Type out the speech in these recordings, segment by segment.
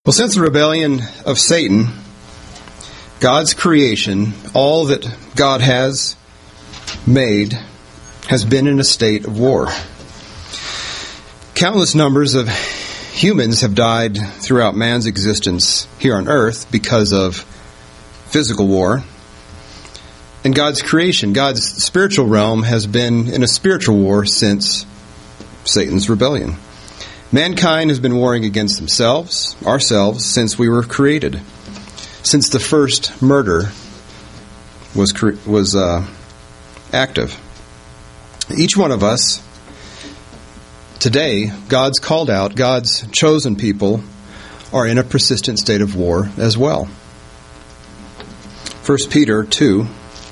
Well, since the rebellion of Satan, God's creation, all that God has made, has been in a state of war. Countless numbers of humans have died throughout man's existence here on earth because of physical war. And God's creation, God's spiritual realm, has been in a spiritual war since Satan's rebellion. Mankind has been warring against ourselves, since we were created. Since the first murder was active. Each one of us, today, God's called out, God's chosen people, are in a persistent state of war as well. 1 Peter 2.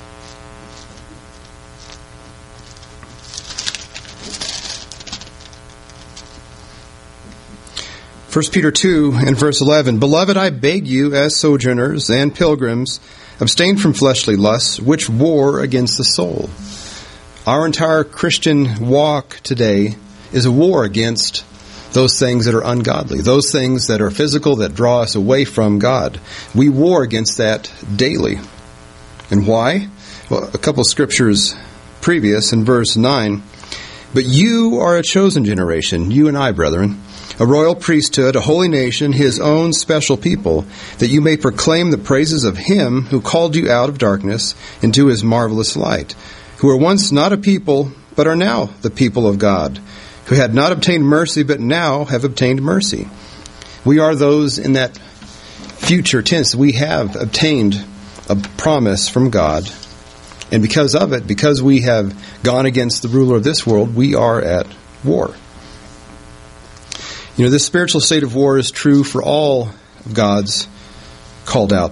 1 Peter 2 and verse 11, Beloved, I beg you, as sojourners and pilgrims, abstain from fleshly lusts, which war against the soul. Our entire Christian walk today is a war against those things that are ungodly, those things that are physical, that draw us away from God. We war against that daily. And why? Well, a couple scriptures previous in verse 9, But you are a chosen generation, you and I, brethren, a royal priesthood, a holy nation, his own special people, that you may proclaim the praises of him who called you out of darkness into his marvelous light, who were once not a people, but are now the people of God, who had not obtained mercy, but now have obtained mercy. We are those in that future tense. We have obtained a promise from God, and because of it, because we have gone against the ruler of this world, we are at war. You know, this spiritual state of war is true for all of God's called out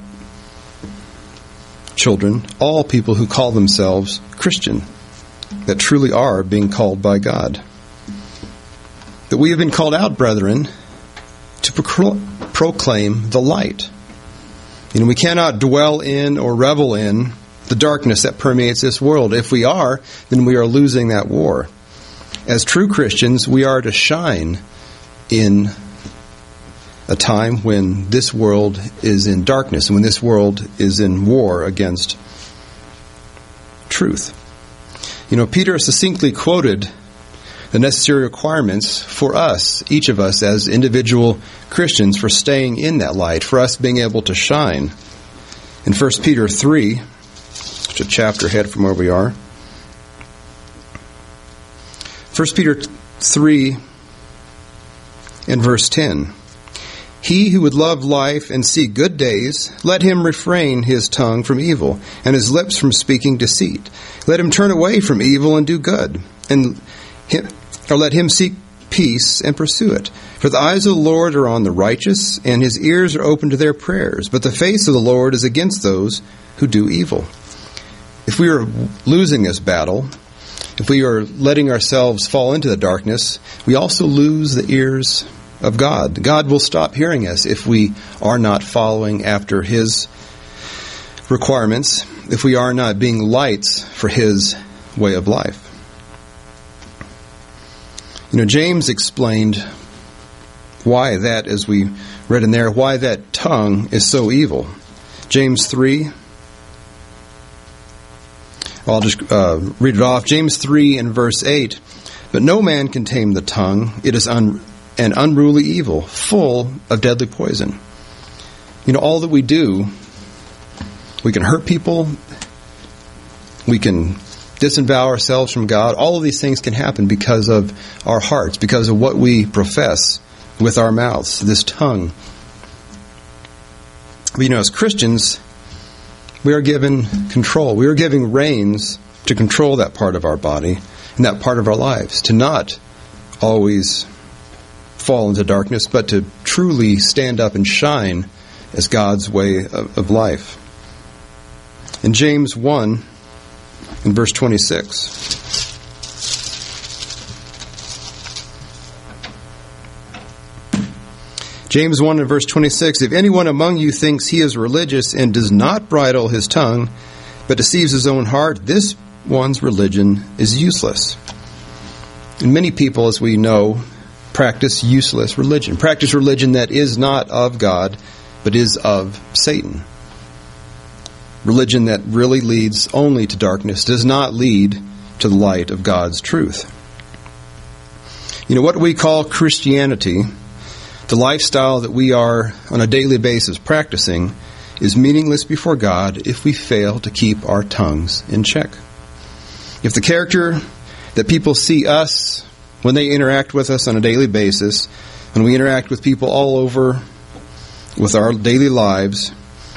children, all people who call themselves Christian, that truly are being called by God. That we have been called out, brethren, to proclaim the light. You know, we cannot dwell in or revel in the darkness that permeates this world. If we are, then we are losing that war. As true Christians, we are to shine in a time when this world is in darkness and when this world is in war against truth. You know, Peter succinctly quoted the necessary requirements for us, each of us as individual Christians, for staying in that light, for us being able to shine. In 1 Peter 3, just a chapter ahead from where we are, 1 Peter 3 and verse 10, He who would love life and see good days, let him refrain his tongue from evil, and his lips from speaking deceit. Let him turn away from evil and do good, or let him seek peace and pursue it. For the eyes of the Lord are on the righteous, and his ears are open to their prayers. But the face of the Lord is against those who do evil. If we are losing this battle, if we are letting ourselves fall into the darkness, we also lose the ears of God. God will stop hearing us if we are not following after his requirements, if we are not being lights for his way of life. You know, James explained why that, as we read in there, why that tongue is so evil. James 3, I'll just read it off. James 3 and verse 8, But no man can tame the tongue. It is an unruly evil, full of deadly poison. You know, all that we do, we can hurt people, we can disavow ourselves from God. All of these things can happen because of our hearts, because of what we profess with our mouths, this tongue. But you know, as Christians, we are given control. We are giving reins to control that part of our body and that part of our lives, to not always fall into darkness, but to truly stand up and shine as God's way of life. In James 1, in verse 26, James 1 and verse 26, If anyone among you thinks he is religious and does not bridle his tongue, but deceives his own heart, this one's religion is useless. And many people, as we know, practice useless religion. Practice religion that is not of God, but is of Satan. Religion that really leads only to darkness does not lead to the light of God's truth. You know, what we call Christianity, the lifestyle that we are on a daily basis practicing, is meaningless before God if we fail to keep our tongues in check. If the character that people see us when they interact with us on a daily basis, when we interact with people all over with our daily lives,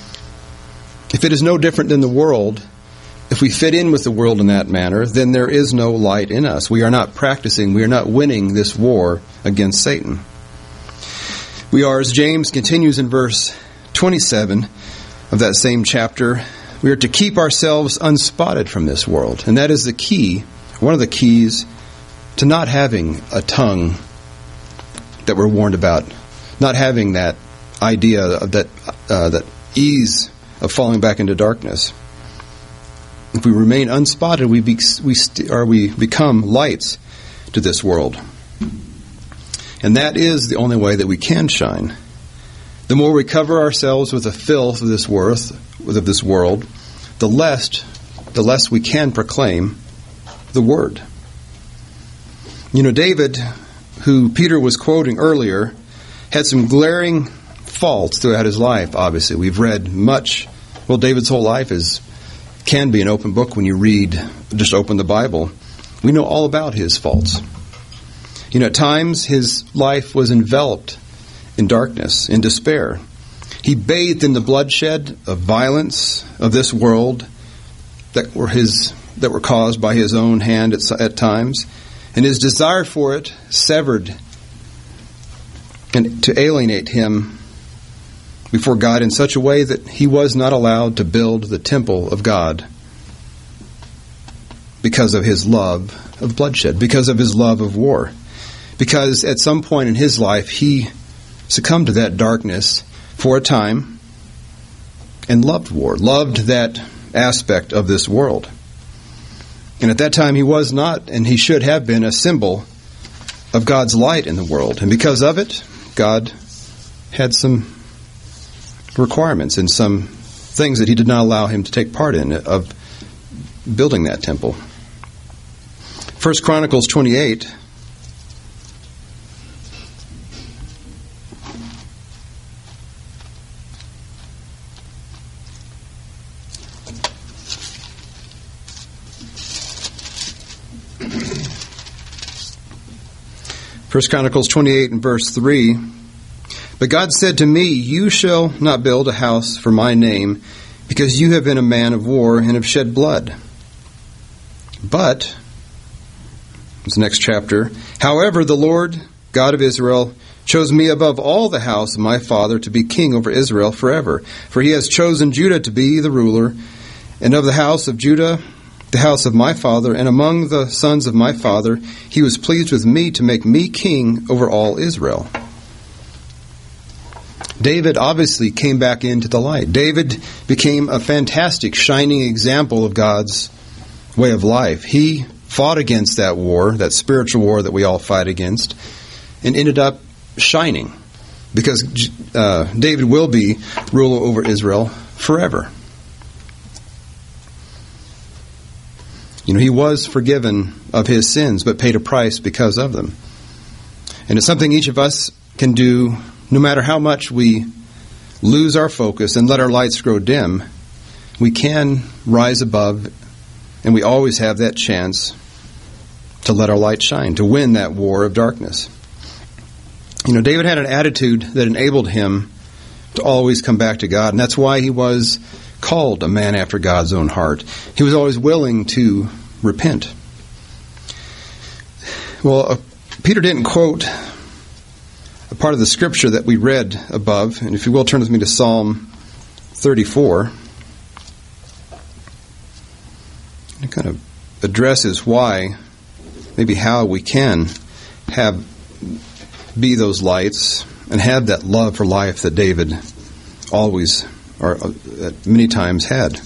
if it is no different than the world, if we fit in with the world in that manner, then there is no light in us. We are not practicing, we are not winning this war against Satan. We are, as James continues in verse 27 of that same chapter, we are to keep ourselves unspotted from this world. And that is the key, one of the keys to not having a tongue that we're warned about, not having that idea of that ease of falling back into darkness. If we remain unspotted, we become lights to this world. And that is the only way that we can shine. The more we cover ourselves with the filth of this world, the less we can proclaim the word. You know, David, who Peter was quoting earlier, had some glaring faults throughout his life, obviously. We've read much. Well, David's whole life can be an open book when you just open the Bible. We know all about his faults. You know, at times his life was enveloped in darkness, in despair. He bathed in the bloodshed of violence of this world that were caused by his own hand at times, and his desire for it severed and to alienate him before God in such a way that he was not allowed to build the temple of God because of his love of bloodshed, because of his love of war. Because at some point in his life, he succumbed to that darkness for a time and loved war, loved that aspect of this world. And at that time, he was not, and he should have been, a symbol of God's light in the world. And because of it, God had some requirements and some things that he did not allow him to take part in of building that temple. 1 Chronicles 28. First Chronicles 28 and verse 3, "But God said to me, you shall not build a house for my name, because you have been a man of war and have shed blood. But," this next chapter, "however, the Lord God of Israel chose me above all the house of my father to be king over Israel forever. For he has chosen Judah to be the ruler, and of the house of Judah the house of my father, and among the sons of my father, he was pleased with me to make me king over all Israel." David obviously came back into the light. David became a fantastic, shining example of God's way of life. He fought against that war, that spiritual war that we all fight against, and ended up shining, because David will be ruler over Israel forever. You know, he was forgiven of his sins, but paid a price because of them. And it's something each of us can do, no matter how much we lose our focus and let our lights grow dim. We can rise above, and we always have that chance to let our light shine, to win that war of darkness. You know, David had an attitude that enabled him to always come back to God, and that's why he was called a man after God's own heart. He was always willing to repent. Well, Peter didn't quote a part of the scripture that we read above, and if you will, turn with me to Psalm 34. It kind of addresses why, maybe how we can be those lights and have that love for life that David always, or many times, had.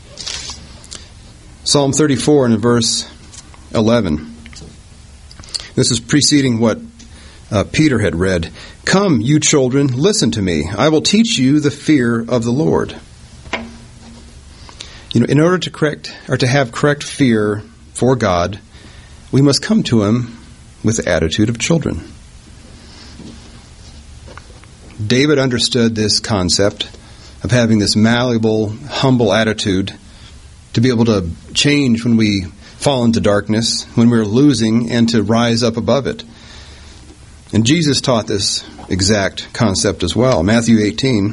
Psalm 34 and verse 11. This is preceding what Peter had read. Come, you children, listen to me. I will teach you the fear of the Lord. In order to have correct fear for God, we must come to Him with the attitude of children. David understood this concept of having this malleable, humble attitude to be able to change when we fall into darkness, when we're losing, and to rise up above it. And Jesus taught this exact concept as well. Matthew 18.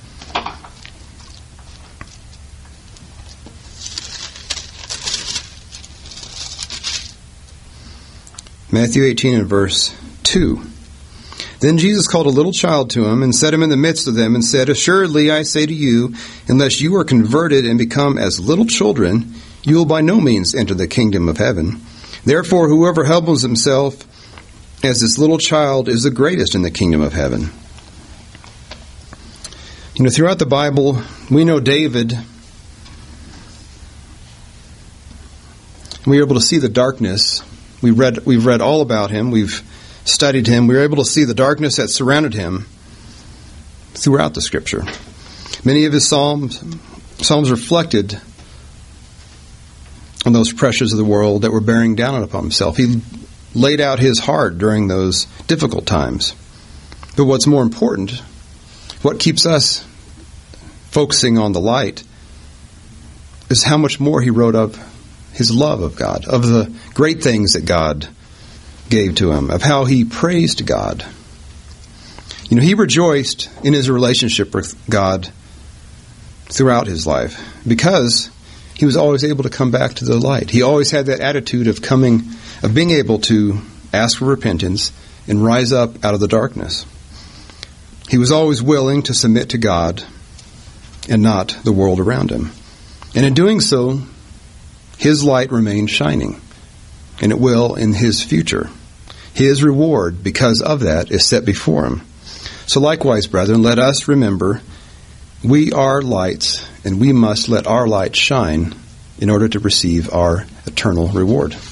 Matthew 18 and verse 2. Then Jesus called a little child to him and set him in the midst of them and said, Assuredly I say to you, unless you are converted and become as little children, you will by no means enter the kingdom of heaven. Therefore, whoever humbles himself as this little child is the greatest in the kingdom of heaven. Throughout the Bible, we know David. We are able to see the darkness. We've read all about him. We've studied him. We were able to see the darkness that surrounded him throughout the Scripture. Many of his psalms reflected on those pressures of the world that were bearing down upon himself. He laid out his heart during those difficult times. But what's more important, what keeps us focusing on the light, is how much more he wrote of his love of God, of the great things that God gave to him, of how he praised God. He rejoiced in his relationship with God throughout his life because he was always able to come back to the light. He always had that attitude of being able to ask for repentance and rise up out of the darkness. He was always willing to submit to God and not the world around him. And in doing so, his light remained shining, and it will in his future. His reward, because of that, is set before him. So likewise, brethren, let us remember we are lights, and we must let our light shine in order to receive our eternal reward.